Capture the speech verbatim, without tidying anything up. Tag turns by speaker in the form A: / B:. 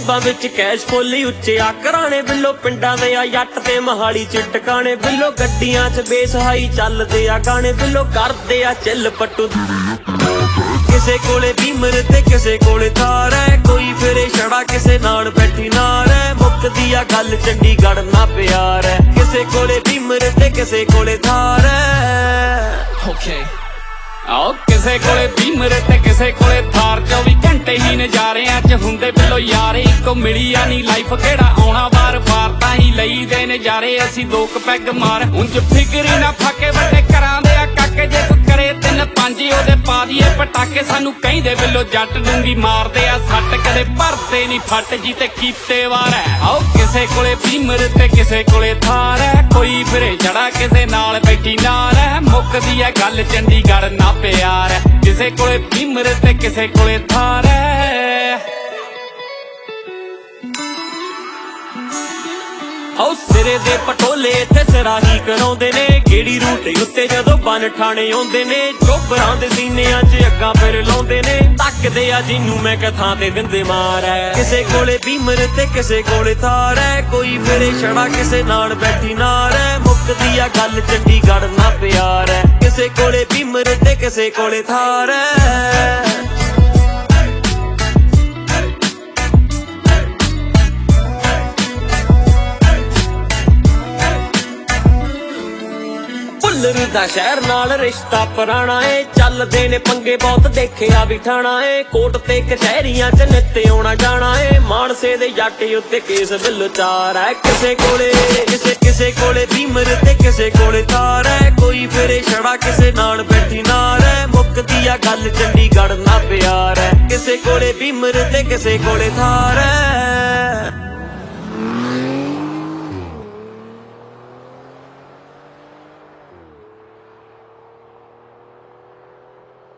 A: ਜੇਬਾਂ ਵਿੱਚ ਕੈਸ਼ ਫੁੱਲ ਉੱਚੇ ਆ ਘਰਾਣੇ ਬਿੱਲੋ ਪਿੰਡਾਂ ਦੇ ਆ ਜੱਟ ਤੇ ਮਹਾਲੀ ਚ ਟਿਕਾਣੇ ਬਿੱਲੋ ਗੱਡੀਆਂ ਚ ਬੇਸਹਾਈ ਚੱਲਦੇ ਆ ਗਾਣੇ ਬਿੱਲੋ ਕਰਦੇ ਆ ਚੱਲ ਪੱਟੂ ਕਿਸੇ ਕੋਲੇ ਬੀਮਰ ਤੇ ਕਿਸੇ ਕੋਲੇ ਥਾਰ ਹੈ ਕੋਈ ਫਿਰੇ ਛੜਾ ਕਿਸੇ ਨਾਲ ਬੈਠੀ ਨਾਰ ਹੈ ਮੁੱਕਦੀ ਆ ਗੱਲ ਚੰਡੀਗੜ੍ਹ ਨਾ ਪਿਆਰ ਹੈ ਕਿਸੇ ਕੋਲੇ ਬੀਮਰ ਤੇ ਕਿਸੇ ਕੋਲੇ ਥਾਰ ਹੈ
B: ਓਕੇ ਆਓ ਕਿਸੇ ਕੋਲੇ ਬੀਮਰ ਤੇ ਕਿਸੇ ਕੋਲੇ ਥਾਰ ਚੌਵੀ ਘੰਟੇ ਹੀ ਨਜ਼ਾਰਿਆਂ ਚ ਹੁੰਦੇ ਬਿੱਲੋ ਯਾਰ ਇੱਕੋ ਮਿਲੀ ਆ ਨੀ ਲਾਈਫ ਕਿਹੜਾ ਆਉਣਾ ਵਾਰ ਵਾਰ ਤਾਂ ਹੀ ਲਈ ਦੇ ਨਜ਼ਾਰੇ ਅਸੀਂ ਦੋ ਕ ਪੈਗ ਮਾਰ ਉਂਝ ਫਿਕਰੀ ਨਾ ਫਾਕੇ ਵੱਡੇ ਘਰਾਂ ਦੇ ਆ ਕਾਕੇ ਜੇ ਕੋਈ ਕਰੇ ਤਿੰਨ ਪੰਜ ਉਹਦੇ ਪਾ ਦੀਏ ਪਟਾਕੇ ਸਾਨੂੰ ਕਹਿੰਦੇ ਬਿੱਲੋ ਜੱਟ ਡੂੰਗੀ ਮਾਰਦੇ ਆ ਸੱਟ ਕਦੇ ਭਰਦੇ ਨੀ ਫੱਟ ਜੀ ਤੇ ਕੀਤੇ ਵਾਰ ਹੈ ਆਓ ਕਿਸੇ ਕੋਲੇ ਬੀਮਰ ਤੇ ਕਿਸੇ ਕੋਲੇ ਥਾਰ ਹੈ ਕੋਈ ਫਿਰੇ ਛੜਾ ਕਿਸੇ ਨਾਲ ਬੈਠੀ ਨਾਰ ਹੈ ਮੁੱਕਦੀ ਆ ਗੱਲ ਚੰਡੀਗੜ੍ਹ ਨਾ ਪਿਆਰ ਹੈ ਕਿਸੇ ਕੋਲੇ ਬੀਮਰ ਤੇ ਕਿਸੇ ਕੋਲੇ ਥਾਰ ਹੈ ਆਓ ਸਿਰੇ ਦੇ ਪਟੋਲੇ ਇੱਥੇ ਸਰਾਹੀ ਕਰਾਉਂਦੇ ਨੇ ਕਿਹੜੀ ਰੂਟ ਉੱਤੇ ਜਦੋਂ ਬਨ ਠਾਣੇ ਆਉਂਦੇ ਨੇ ਚੋਬਰਾਂ ਦੇ ਸੀਨਿਆਂ 'ਚ ਅੱਗਾਂ ਫਿਰ ਲਾਉਂਦੇ ਨੇ ਤੱਕਦੇ ਆ ਜਿਹਨੂੰ ਮੈਂ ਕਥਾਂ ਤੇ ਦਿੰਦੇ ਮਾਰ ਹੈ ਕਿਸੇ ਕੋਲੇ ਬੀਮਰ ਤੇ ਕਿਸੇ ਕੋਲੇ ਥਾਰ ਹੈ ਕੋਈ ਫਿਰੇ ਛੜਾ ਕਿਸੇ ਨਾਲ ਬੈਠੀ ਨਾਰ ਹੈ ਮੁੱਕਦੀ ਆ ਗੱਲ ਚੰਡੀਗੜ੍ਹ ਨਾ ਪਿਆਰ ਹੈ ਕਿਸੇ ਕੋਲੇ ਬੀਮਰ ਤੇ ਕਿਸੇ ਕੋਲੇ ਥਾਰ ਹੈ ਭੁੱਲਰ ਦਾ ਸ਼ਹਿਰ ਨਾਲ ਰਿਸ਼ਤਾ ਪੁਰਾਣਾ ਏ ਚੱਲਦੇ ਨੇ ਪੰਗੇ ਬਹੁਤ ਦੇਖਿਆ ਵੀ ਠਾਣਾ ਏ ਕੋਟ ਤੇ ਕਚਹਿਰੀਆਂ ਚ ਨਿੱਤ ਆਉਣਾ ਜਾਣਾ ਏ ਮਾਨਸੇ ਦੇ ਜੱਟ ਉੱਤੇ ਕੇਸ ਬਿੱਲੋ ਚਾਰ ਹੈ ਕਿਸੇ ਕੋਲੇ ਕਿਸੇ ਕਿਸੇ ਕੋਲੇ ਬੀਮਰ ਤੇ ਕਿਸੇ ਕੋਲੇ ਥਾਰ ਹੈ ਕੋਈ ਫਿਰੇ ਛੜਾ ਕਿਸੇ ਨਾਲ ਬੈਠੀ ਨਾਰ ਹੈ ਮੁੱਕਦੀ ਆ ਗੱਲ ਚੰਡੀਗੜ੍ਹ ਨਾ ਪਿਆਰ ਹੈ ਕਿਸੇ ਕੋਲੇ ਬੀਮਰ ਤੇ ਕਿਸੇ ਕੋਲੇ ਥਾਰ ਹੈ